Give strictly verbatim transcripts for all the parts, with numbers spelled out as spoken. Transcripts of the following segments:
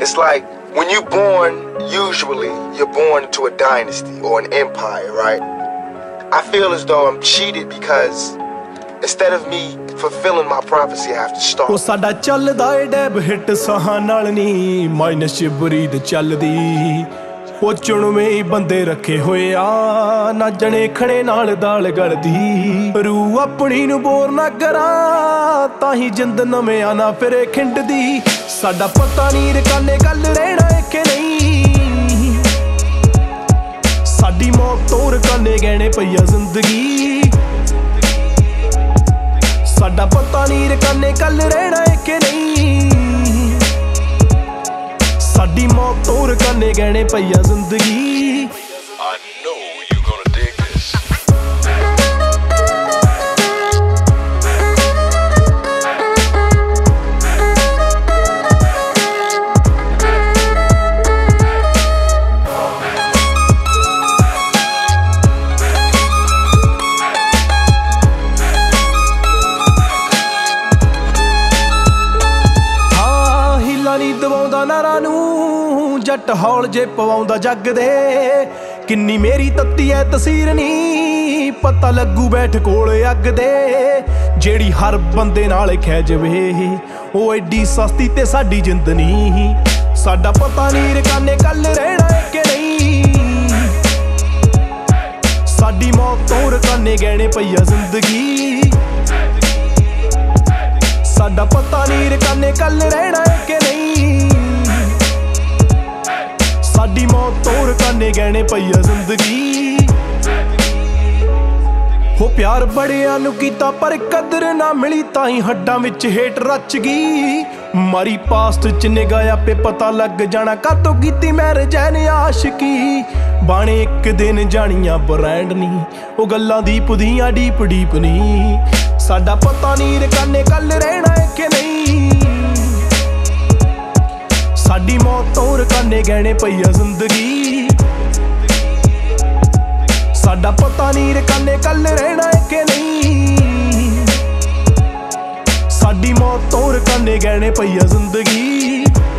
It's like when you're born, usually you're born into a dynasty or an empire, right? I feel as though I'm cheated because instead of me fulfilling my prophecy, I have to start. ਉਹ ਸਾਡਾ ਚੱਲਦਾ ਏ Deb hit ਸਾਹਾਂ ਨਾਲ ਨੀ minus ਚ ਬਰੀਦ ਚੱਲਦੀ ਉਹ ਚੁਣਵੇਂ ਹੀ ਬੰਦੇ ਰੱਖੇ ਹੋਏ ਆ ਨਾ ਜਣੇ ਖਣੇ ਨਾਲ ਦਾਲ ਗਲਦੀ ਰੂ ਆਪਣੀ ਨੂੰ ਬੋਰ ਨਾ ਕਰਾਂ ਤਾਂ ਹੀ ਜਿੰਦ ਨਵਿਆਂ ਨਾ ਫਿਰੇ ਖਿੰਡਦੀ ਸਾਡਾ ਪਤਾ ਨੀ ਰਕਾਨੇ ਗੱਲ ਰਹਿਣਾ ਏ ਕਿ ਨਹੀਂ ਸਾਡੀ ਮੌਤ ਤੋਂ ਰਕਾਨੇ ਗਹਿਣੇ ਪਈਆ ਜ਼ਿੰਦਗੀ ਸਾਡਾ ਪਤਾ ਨੀ ਰਕਾਨੇ ਕੱਲ ਰਹਿਣਾ ਏ ਕਿ ਨਹੀਂ ਸਾਡੀ ਮੌਤ ਤੋਂ ਰਕਾਨੇ ਗਹਿਣੇ ਪਈਆ ਜ਼ਿੰਦਗੀ ਦਵਾਉਂਦਾ ਨਾਰਾਂ ਨੂੰ ਜੱਟ ਹੌਲ ਜੇ ਪਵਾਉਂਦਾ ਜੱਗ ਦੇ ਕਿੰਨੀ ਮੇਰੀ ਤੱਤੀ ਐ ਤਸੀਰ ਨੀ ਪਤਾ ਲੱਗੂ ਬੈਠ ਕੋਲ ਅੱਗ ਦੇ ਜਿਹੜੀ ਹਰ ਬੰਦੇ ਨਾਲ ਖਹਿ ਜਵੇ ਉਹ ਐਡੀ ਸਸਤੀ ਤੇ ਸਾਡੀ ਜਿੰਦ ਨੀ ਸਾਡਾ ਪਤਾ ਨੀ ਰਕਾਨੇ ਕੱਲ ਰਹਿਣਾ ਏ ਕਿ ਨਹੀਂ ਸਾਡੀ ਮੌਤ ਤੋਂ ਰਕਾਨੇ ਗਹਿਣੇ ਪਈਆ ਜ਼ਿੰਦਗੀ ਸਾਡਾ ਪਤਾ ਨੀ ਰਕਾਨੇ ਕੱਲ ਰਹਿਣਾ ਏ ਕਿ ਨਹੀਂ ਸਾਡੀ ਮੌਤ ਤੋਂ ਰਕਾਨੇ ਗਹਿਣੇ ਪਈਆ ਜ਼ਿੰਦਗੀ ਹੋ ਪਿਆਰ ਬੜਿਆਂ ਨੂੰ ਕੀਤਾ ਪਰ ਕਦਰ ਨਾ ਮਿਲੀ ਤਾਂ ਹੀ ਹੱਡਾਂ ਵਿੱਚ ਹੇਠ ਰਚ ਗਈ ਮਾਰੀ ਪਾਸਟ ਚ ਨਿਗਾਹ ਆਪੇ ਪਤਾ ਲੱਗ ਜਾਣਾ ਕਾਤੋਂ ਕੀਤੀ ਮੈਂ ਰਜੈਨ ਆਸ਼ਕੀ ਬਾਣੇ ਇੱਕ ਦਿਨ ਜਾਣੀਆਂ ਬ੍ਰਾਂਡ ਨਹੀਂ ਉਹ ਗੱਲਾਂ ਦੀਪ ਦੀਆਂ ਡੀਪ ਡੀਪ ਨਹੀਂ ਸਾਡਾ ਪਤਾ ਨੀ ਰਕਾਨੇ ਕੱਲ ਰਹਿਣਾ ਏ ਕਿ ਨਹੀਂ ਸਾਡੀ ਮੌਤ ਤੋਂ ਰਕਾਨੇ ਗਹਿਣੇ ਪਈਆ ਜ਼ਿੰਦਗੀ ਸਾਡਾ ਪਤਾ ਨੀ ਰਕਾਨੇ ਕੱਲ ਰਹਿਣਾ ਏ ਕਿ ਨਹੀਂ ਸਾਡੀ ਮੌਤ ਤੋਂ ਰਕਾਨੇ ਗਹਿਣੇ ਪਈਆ ਜ਼ਿੰਦਗੀ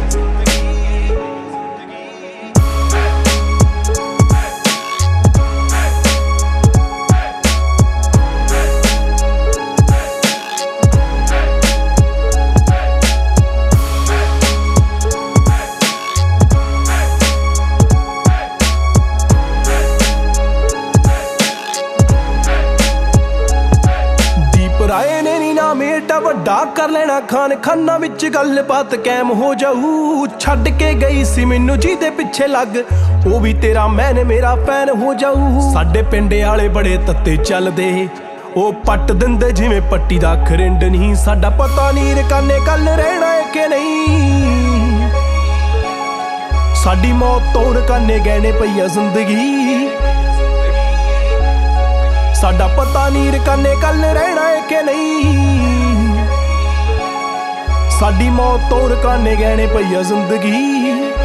ਰਾਏ ਨੇ ਨੀ ਨਾਮ ਏਡਾ ਵੱਡਾ ਕਰ ਲੈਣਾ ਖਾਨ ਖਾਨਾ ਵਿੱਚ ਗੱਲਬਾਤ ਕੈਮ ਹੋ ਜਾਊ ਛੱਡ ਕੇ ਗਈ ਸੀ ਮੈਨੂੰ ਜਿਹਦੇ ਪਿੱਛੇ ਲੱਗ ਉਹ ਵੀ ਤੇਰਾ ਮੈਨ ਮੇਰਾ ਫੈਨ ਹੋ ਜਾਊ ਸਾਡੇ ਪਿੰਡੇ ਵਾਲੇ ਬੜੇ ਤੱਤੇ ਚੱਲਦੇ ਉਹ ਪੱਟ ਦਿੰਦੇ ਜਿਵੇਂ ਪੱਟੀ ਦਾ ਖਰਿੰਡ ਨਹੀਂ ਸਾਡਾ ਪਤਾ ਨੀ ਰਕਾਨੇ ਕੱਲ ਰਹਿਣਾ ਏ ਕਿ ਨਹੀਂ ਸਾਡੀ ਮੌਤ ਤੋਂ ਰਕਾਨੇ ਗਹਿਣੇ ਪਈਆ ਜ਼ਿੰਦਗੀ ਸਾਡਾ ਪਤਾ ਨੀ ਰਕਾਨੇ ਕੱਲ ਰਹਿਣਾ ਏ ਕਿ ਨਹੀਂ ਸਾਡੀ ਮੌਤ ਤੋਂ ਰਕਾਨੇ ਗਹਿਣੇ ਪਈਆ ਜ਼ਿੰਦਗੀ